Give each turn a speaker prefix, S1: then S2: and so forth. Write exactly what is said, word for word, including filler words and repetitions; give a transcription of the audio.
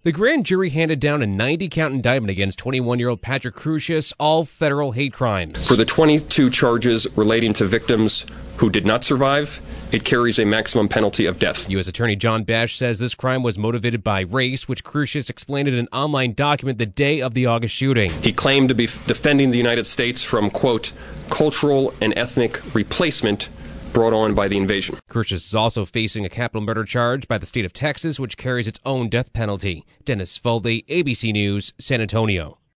S1: The grand jury handed down a ninety count indictment against twenty-one-year-old Patrick Crusius, all federal hate crimes.
S2: For the twenty-two charges relating to victims who did not survive, it carries a maximum penalty of death.
S1: U S Attorney John Bash says this crime was motivated by race, which Crusius explained in an online document the day of the August shooting.
S2: He claimed to be defending the United States from, quote, cultural and ethnic replacement brought on by the invasion.
S1: Crusius is also facing a capital murder charge by the state of Texas, which carries its own death penalty. Dennis Foley, A B C News, San Antonio.